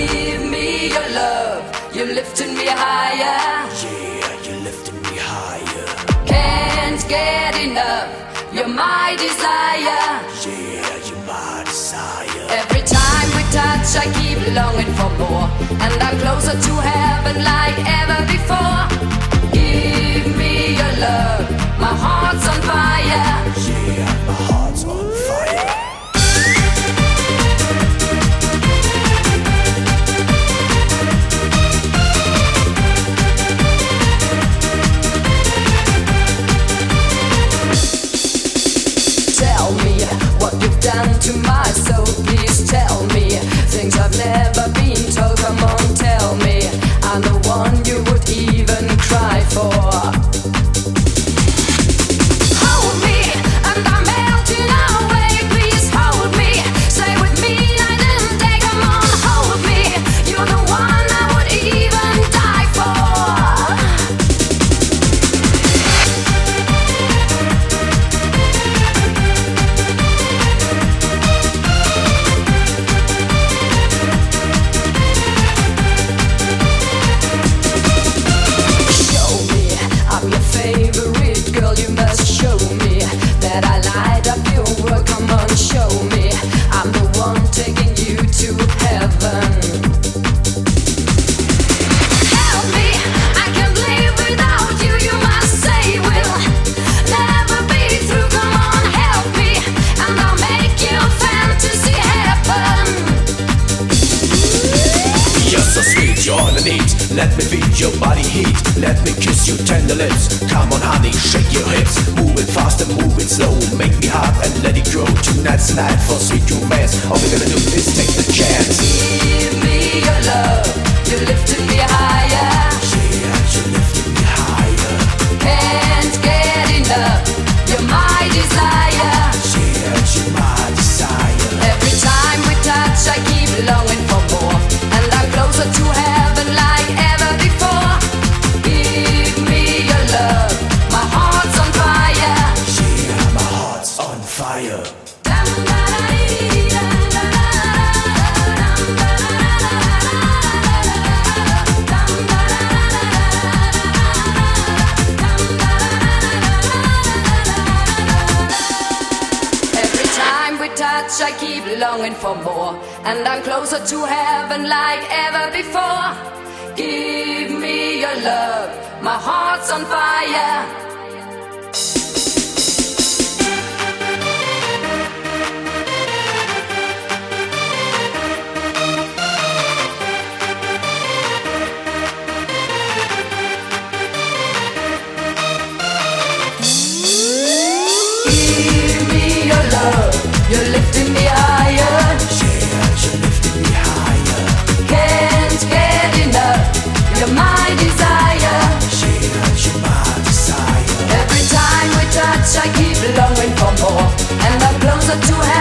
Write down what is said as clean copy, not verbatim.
Give me your love, you're lifting me higher. Yeah, you're lifting me higher. Can't get enough, you're my desire. Yeah, you're my desire. Every time we touch, I keep longing for more, and I'm closer to heaven like ever before. Give me your love, my heart's on fire. Yeah, my heart's on fire. Tell me what you've done to my soul. Please tell me things I've never been told. Come on, tell me I'm the one you would even cry for. Hold me, and I'm melting away. Please hold me, stay with me night and day. Come on, hold me. You're the one I would even die for. Let me feel your body heat. Let me kiss your tender lips. Come on honey, shake your hips. Move it fast and move it slow. Make me hot and let it grow. Tonight's the night for sweet romance. All we're gonna do is take the chance. Give me your love, you're lifting me higher. Yeah, you're lifting me higher. Can't get enough, you're my desire. Yeah, you're my desire. Every time we touch, I keep longing for more, and I'm closer to heaven like ever before. Give me your love, my heart's on fire. Yeah, my heart's on fire. Every time we touch, I keep longing for more, and I'm closer to heaven like ever before. Give me your love, my heart's on fire. Give me your love, you're lifting me higher. Yeah, you're lifting me higher. Can't get enough, you're my desire. Yeah, you're my desire. Every time we touch, I keep longing for more, and I'm closer to heaven.